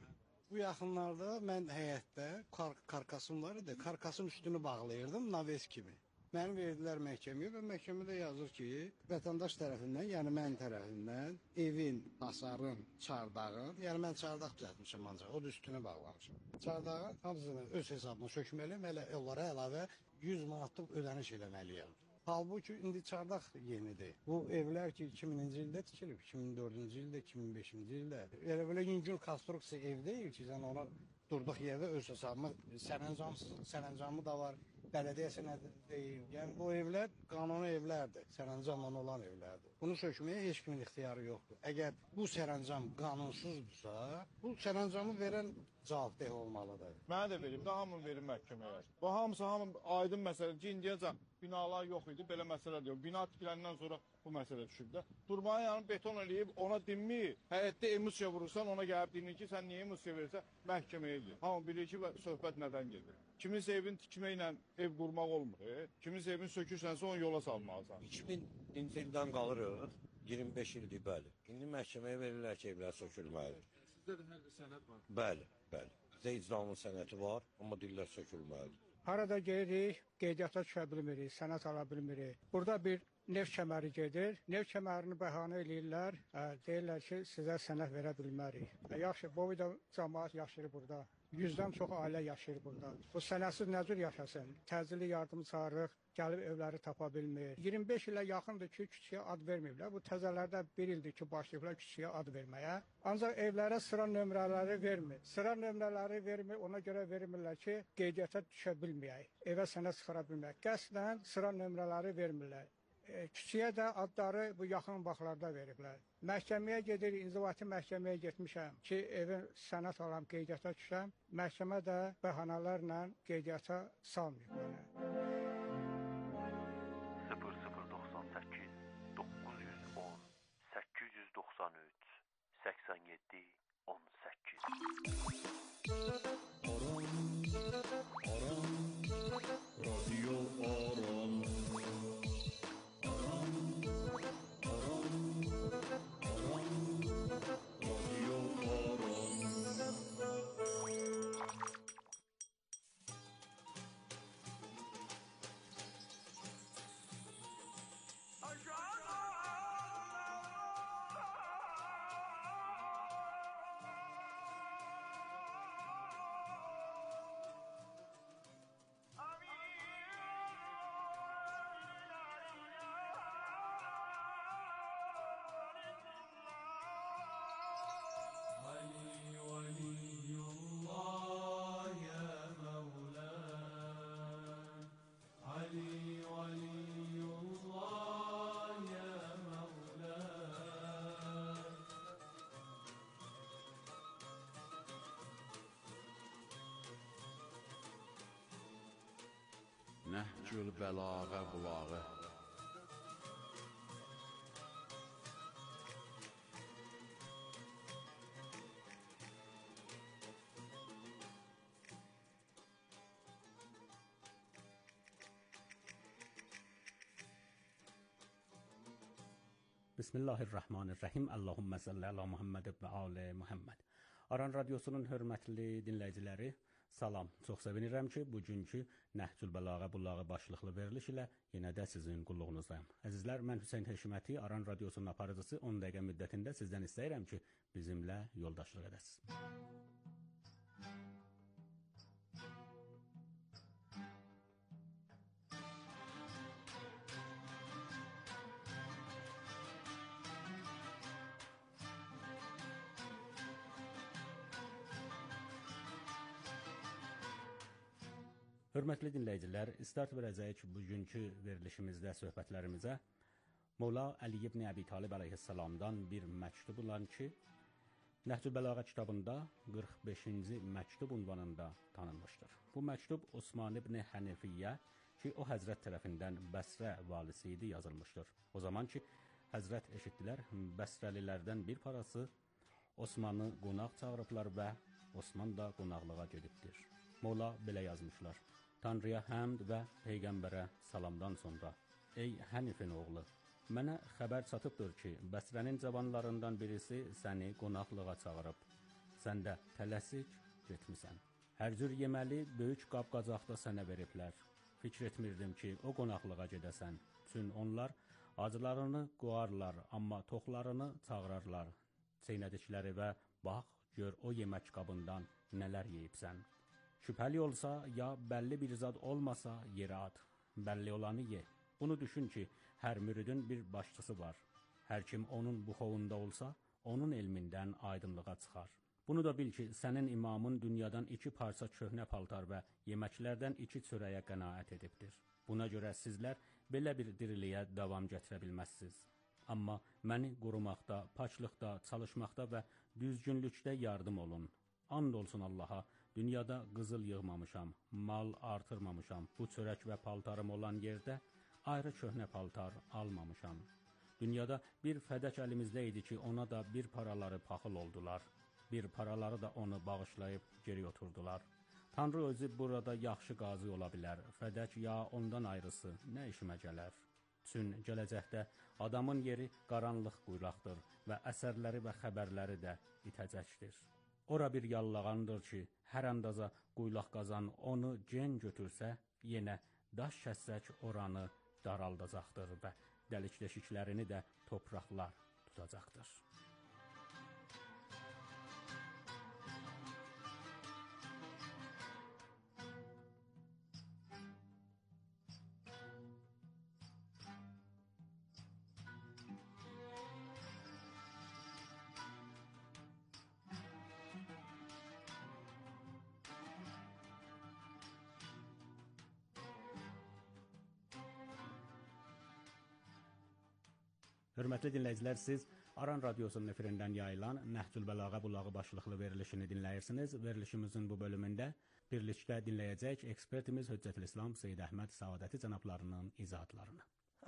Bu yaxınlarda mən həyətdə kar karkasım var idi. Karkasın üstünü bağlayırdım naves kimi. Məni verdilər məhkəməyə və məhkəmədə yazır ki, vətəndaş tərəfindən, yəni mən tərəfindən evin, hasarın, çardağın, yəni mən çardaq düzəltmişəm ancaq, o da üstünü bağlamışam. Çardağın hamısını öz hesabına sökməliyəm, elə onlara əlavə yüz manatlıq ödəniş eləməliyəm. Halbuki indi çardaq yenidir. Bu evlər ki iki mininci ildə tikilib, iki min dördüncü ildə, iki min beşinci ildə. Elə belə yüngül konstruksiya ev deyil ki, sən ona durduq yerdə öz hesabına sərəncamsız, sərəncamı da var, bələdiyyə sənədi deyil. Yəni bu evlər qanuni evlərdir, sərəncamla olan evlərdir. Bunu sökməyə heç kimin ixtiyarı yoxdur. Əgər bu sərəncam qanunsuzdursa, bu sərəncamı verən cavabdeh olmalıdır. Mənə də verib, daha hamı verir məhkəməyə. Bu hamısı hamı aydın məsələ ki, indiyəcən binalar yox idi, belə məsələ deyil. Bina tikiləndən sonra bu məsələ düşüb də. Durmanı yanı beton eləyib, ona dinmir. Həyətdə emisiya vurursan, ona gəlib dinir ki, sən niyə emisiya verirsən, məhkəməyə edir. Hamı bilir ki, söhbət nədən gedir. Kiminsə evin tikməklə ev qurmaq olmur. E? Kiminsə evin sökürsənsə onu yola salmalısan. iki mininci ildən qalırıq, iyirmi beş ildir, bəli. İndi məhkəməyə verirlər ki, evlər sökülməlidir. Sizdə də hər bir sənəd var. Bəli, bəli. Bizdə icranın sənəti var, amma deyirlər sökülməlidir. Harada gedirik, qeydiyyata düşə bilmirik, sənət ala bilmirik. Burada bir neft kəməri gedir, neft kəmərini bəhanə eləyirlər, ə, deyirlər ki, sizə sənət verə bilmərik. Ə, yaxşı, bu da cəmaət yaşayır burada. Yüzdən çox ailə yaşayır burada. Bu sənətsiz nə cür yaşasın? Təcili yardım çağırırıq, gəlib evləri tapa bilmir. iyirmi beş ilə yaxındır ki, küçüyə ad verməyiblər. Bu təzələrdə bir ildir ki, başlayıblar küçüyə ad verməyə. Ancaq evlərə sıra nömrələri vermir. Sıra nömrələri vermir, ona görə vermirlər ki, qeydiyyata düşə bilməyək, evə sənət çıxara bilməyək. Qəsdən sıra nömrələri vermirlər. E, küçüyə də adları bu yaxın vaxtlarda veriblər. Məhkəməyə gedir, inzibati məhkəməyə getmişəm ki, evin sənət alam, qeydiyyata düşəm. Məhkəmə də bəhanələrlə qeydiyyata salmıyor mənə. sıfır sıfır doxsan səkkiz doqquz yüz on səkkiz yüz doxsan üç səksən yeddi on səkkiz. Aran, aran, radyo aran. Aran, aran, aran, radyo aran. Nəhcül bəlağa bulağı. Bismillahirrahmanirrahim. Allahümme salli ala Muhammed və ali Muhammed. Aran Radyosunun hörmətli dinləyiciləri, salam. Çox sevinirəm ki, bugünkü Nəhcül Bəlağa Bulağı başlıqlı veriliş ilə yenə də sizin qulluğunuzdayım. Əzizlər, mən Hüseyn Həşiməti, Aran Radyosunun aparıcısı on dəqiqə müddətində sizdən istəyirəm ki, bizimlə yoldaşlıq edəsiniz. Hörmətli dinləyicilər, start verəcəyik bugünkü verilişimizdə söhbətlərimizə Molla Əli ibn Əbi Talib əleyhissalamdan bir məktub olan ki, Nəhcül Bəlağa kitabında qırx beşinci məktub ünvanında tanınmışdır. Bu məktub Osman ibn Hənifiyyə ki, o Həzrət tərəfindən Bəsrə valisi idi, yazılmışdır. O zaman ki, Həzrət eşitdilər, Bəsrəlilərdən bir parası Osmanı qonaq çağırıblar və Osman da qonaqlığa gedibdir. Molla belə yazmışlar. Tanrıya həmd və Peyğəmbərə salamdan sonra, ey Hənifin oğlu, mənə xəbər çatıbdır ki, Bəsrənin cavanlarından birisi səni qonaqlığa çağırıb. sən də tələsik getmisən. Hər cür yeməli böyük qab-qacaqda sənə veriblər. Fikr etmirdim ki, o qonaqlığa gedəsən. Çün onlar acılarını qoarlar, amma toxlarını çağırarlar. Çeynədikləri və bax, gör o yemək qabından nələr yeyibsən. Şübhəli olsa, ya bəlli bir zad olmasa, yerə at. Bəlli olanı ye. Bunu düşün ki, hər müridin bir başçısı var. Hər kim onun buxovunda olsa, onun elmindən aydınlığa çıxar. Bunu da bil ki, sənin imamın dünyadan iki parça köhnə paltar və yeməklərdən iki çörəyə qənaət edibdir. Buna görə sizlər belə bir diriliyə davam gətirə bilməzsiniz. Amma məni qorumaqda, paçlıqda, çalışmaqda və düzgünlükdə yardım olun. And olsun Allaha, dünyada qızıl yığmamışam, mal artırmamışam. Bu çörək və paltarım olan yerdə ayrı köhnə paltar almamışam. Dünyada bir fədək əlimizdə idi ki, ona da bir paraları paxıl oldular. Bir paraları da onu bağışlayıb geri oturdular. Tanrı özü burada yaxşı qazi ola bilər. Fədək ya ondan ayrısı nə işimə gələr? Çün gələcəkdə adamın yeri qaranlıq quyruqdur və əsərləri və xəbərləri də itəcəkdir. Ora bir yallağandır ki, hər andaza quyruq qazan onu gen götürsə, yenə daş kəssək oranı daraldacaqdır və dəlik-deşiklərini də topraqlar tutacaqdır. Hörmətli dinləyicilər, siz Aran Radiosunun efirindən yayılan Nəhcül Bəlağə Bulağı başlıqlı verilişini dinləyirsiniz. Verilişimizin bu bölümündə birlikdə dinləyəcək ekspertimiz Hüccətülislam Seyyid Əhməd Səadəti cənablarının izahatlarını.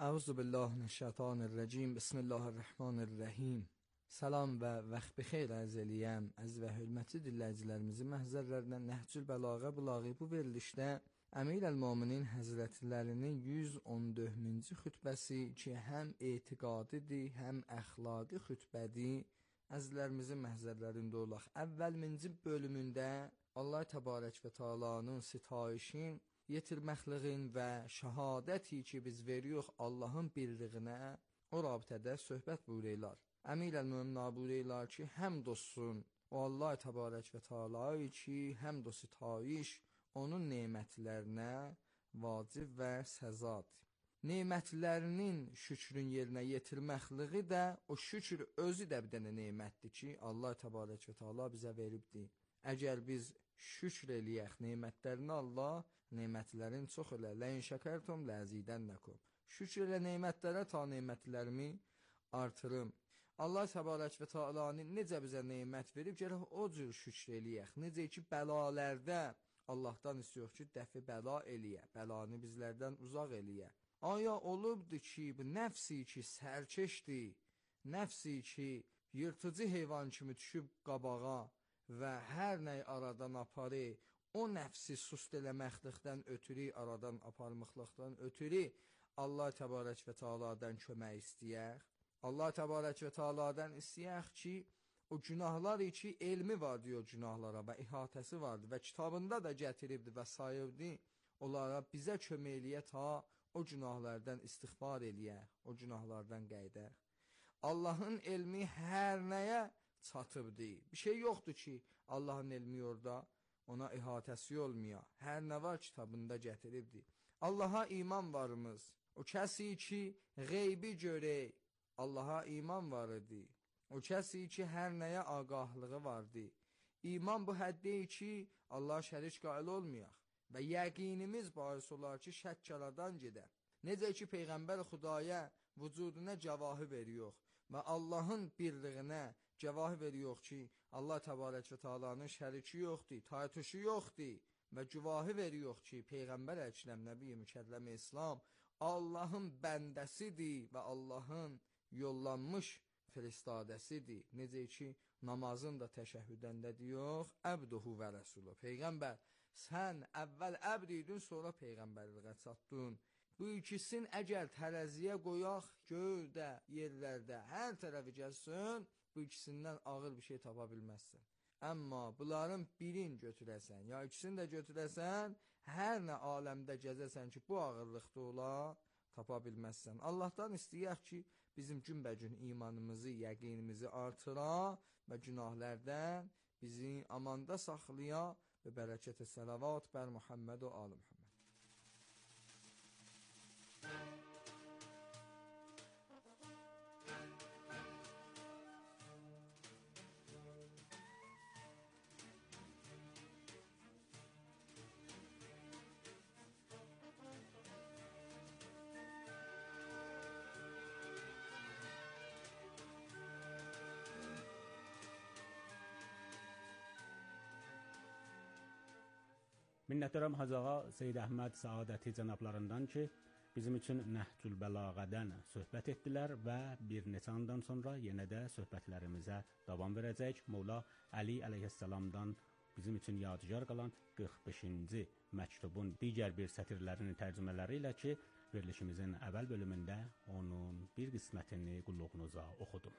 Əuzubillahimineşşeytanirracim. Bismillahirrahmanirrahim. Salam və vaxt bixeyr ərz eləyəm. Əziz və hörmətli dinləyicilərimizin məhzərlərindən Nəhcül Bəlağə Bulağı bu verilişdə Əmir-əl-Möminin həzrətlərinin yüz on dördüncü xütbəsi ki, həm etiqadidir, həm əxlaqi xütbədir, əzizlərimizin məhzərlərində olaq. Əvvəlminci bölümündə Allah təbarək və Teala'nın sitayişin, yetirməkliğin və şəhadəti ki, biz veriyoruz Allahın birliğinə, o rabitədə söhbət buyururlar. Əmir-əl-Mömin buyururlar ki, həmd olsun o Allah təbarək və Teala'yı ki, həmd o sitayiş, onun nemətlərinə vacib və səzadır. Nemətlərinin şükrün yerinə yetirməkliği də o şükür özü də bir dənə nemətdir ki, Allah təbarək və Teala bizə veribdir. Əgər biz şükr eləyək nemətlərini Allah, nemətlərin çox elə, ləyin şəkərtum ləzidənnəkum. Şükr elə nemətlərə ta nemətlərimi artırım. Allah təbarək və Teala'nın necə bizə nemət verib, gərək o cür şükr eləyək. Necə ki, bəlalərdə Allahdan istiyor ki, dəfi bəla eləyə, bəlanı bizlərdən uzaq eləyə. Aya olubdur ki, bu nəfsi ki, sərkeşdir, nəfsi ki, yırtıcı heyvan kimi düşüb qabağa və hər nəy aradan aparı, o nəfsi sust eləməklikdən ötürü, aradan aparmaqlıqdan ötürü Allah təbarək və Teala'dan kömək istəyək. Allah təbarək və Teala'dan istəyək ki, o günahlar ki, elmi var diyor günahlara və ihatəsi vardır və kitabında da gətiribdir və sayıbdır. Onlara bizə kömək eləyə ta o günahlardan istiğfar eləyə, o günahlardan qəydək. Allahın elmi hər nəyə çatıbdır. Bir şey yoxdur ki, Allahın elmi orada ona ihatəsi olmaya. Hər nə var kitabında gətiribdir. Allaha iman varımız. O kəsi ki, qeybi görək, Allaha iman var idi. O kəsi ki, hər nəyə ağahlığı vardı. İman bu həddi ki, Allah şərik qail olmayaq və yəqinimiz bahis olar ki, şək yaradan gedər. Necə ki, Peyğəmbər Xudaya vücuduna cavahı veriyor və Allahın birliğinə cavahı veriyor ki, Allah təbarək və Teala'nın şəriki yoxdur, taytuşu yoxdur və cavahı veriyor ki, Peyğəmbər Əkrəm Nəbi Mükərrəm İslam Allahın bəndəsidir və Allahın yollanmış feristadəsidir. Necə ki, namazın da təşəhhüdəndə diyor, əbduhu və rəsulu. Peyğəmbər, sən əvvəl əbd idin, sonra Peyğəmbərliğə çatdın. Bu ikisin əgər tərəziyə qoyaq, göydə, yerlərdə, hər tərəfi gəlsin, bu ikisindən ağır bir şey tapa bilməzsən. Amma bunların birin götürəsən, ya ikisini də götürəsən, hər nə aləmdə gəzəsən ki, bu ağırlıqda ola, tapa bilməzsən. Allahdan istəyək ki, bizim günbəgün imanımızı, yəqinimizi artıra və günahlərdən bizi amanda saxlaya və bərəkət-i salavat bər Muhammed və ali Muhammed. Minnətdaram Hacı ağa Seyyid Əhməd Səadəti cənablarından ki, bizim üçün Nəhcül Bəlağədən söhbət etdilər və bir neçə andan sonra yenə də söhbətlərimizə davam verəcək. Molla Əli əleyhissalamdan bizim üçün yadigar qalan qırx beşinci məktubun digər bir sətirlərinin tərcümələri ilə ki, verilişimizin əvvəl bölümündə onun bir qismətini qulluğunuza oxudum.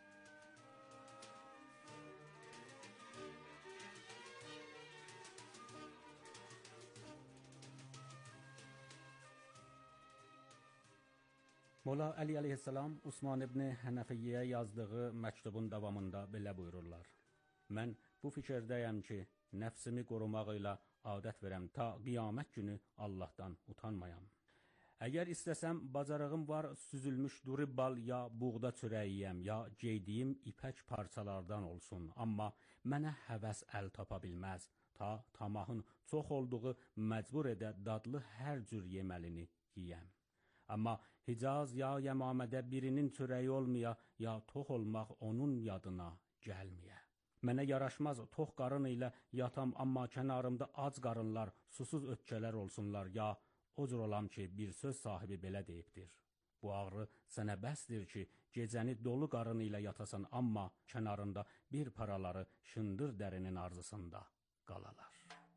Molla Əli əleyhissalam Osman ibn Hənəfiyyə yazdığı məktubun davamında belə buyururlar. Mən bu fikirdəyəm ki, nəfsimi qorumaq ilə adət verəm ta qiyamət günü Allahdan utanmayam. Əgər istəsəm, bacarığım var süzülmüş duri bal ya buğda çörəyiyəm ya geydiyim ipək parçalardan olsun. Amma mənə həvəs əl tapa bilməz. Ta tamahın çox olduğu məcbur edə dadlı hər cür yeməlini yiyəm. Amma Hicaz ya Yəmamədə birinin çörəyi olmaya, ya tox olmaq onun yadına gəlməyə. Mənə yaraşmaz tox qarın ilə yatam, amma kənarımda ac qarınlar, susuz ötkələr olsunlar, ya o cür olam ki, bir söz sahibi belə deyibdir. Bu ağrı sənə bəsdir ki, gecəni dolu qarın ilə yatasan, amma kənarında bir paraları şındır dərinin arzısında qalalar.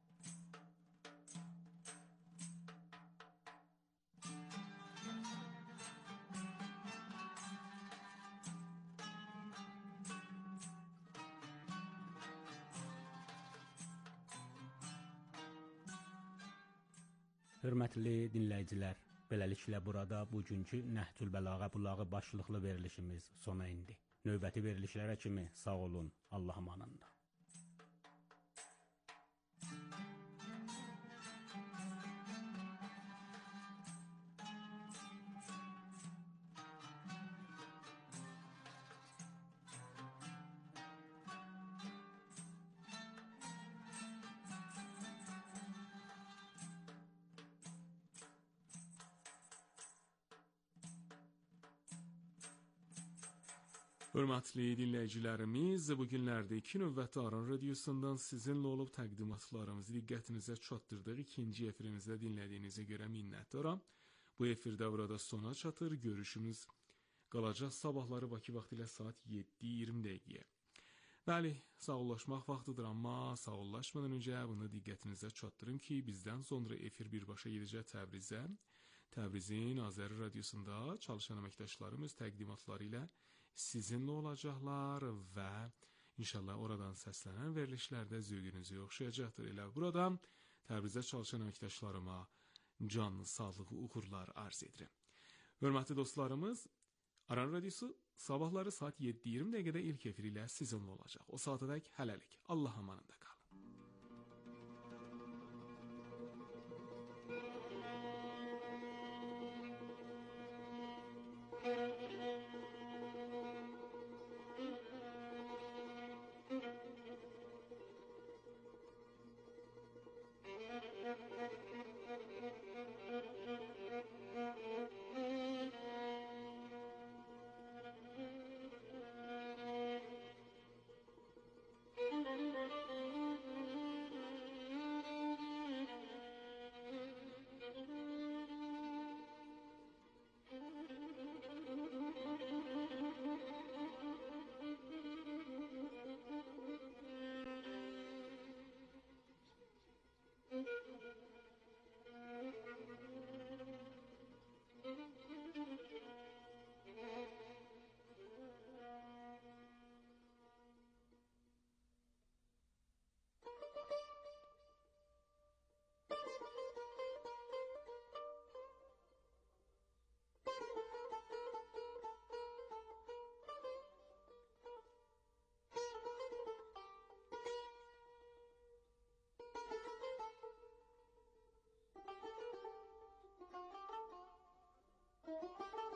Hörmətli dinləyicilər, beləliklə burada bugünkü Nəhcül Bəlağə bulağı başlıqlı verilişimiz sona indi. Növbəti verilişlərə kimi sağ olun, Allah amanında. Hörmətli dinləyicilərimiz, bu günlərdə iki növbəti Aran Radiosundan sizinlə olub təqdimatlarımızı diqqətinizə çatdırdıq. İkinci efirimizdə dinlədiyinizə görə minnətdaram. Bu efirdə burada sona çatır. Görüşümüz qalacaq sabahları Bakı vaxtı ilə saat yeddi iyirmi dəqiqəyə. Bəli, sağollaşmaq vaxtıdır, amma sağollaşmadan öncə bunu diqqətinizə çatdırım ki, bizdən sonra efir birbaşa gedəcək Təbrizə. Təbrizin Azəri Radiosunda çalışan əməkdaşlarımız təqdimatları ilə sizinlə olacaqlar və inşallah oradan səslənən verilişlərdə zövqünüzü oxşayacaqdır. Elə burada Təbrizdə çalışan əməkdaşlarıma canlı sağlığı, uğurlar arz edirəm. Hörmətli dostlarımız, Aran Radiosu sabahları saat yeddi iyirmi dəqiqədə ilk efir ilə sizinlə olacaq. O saatədək hələlik. Allah amanında qalın. Thank you. Thank you.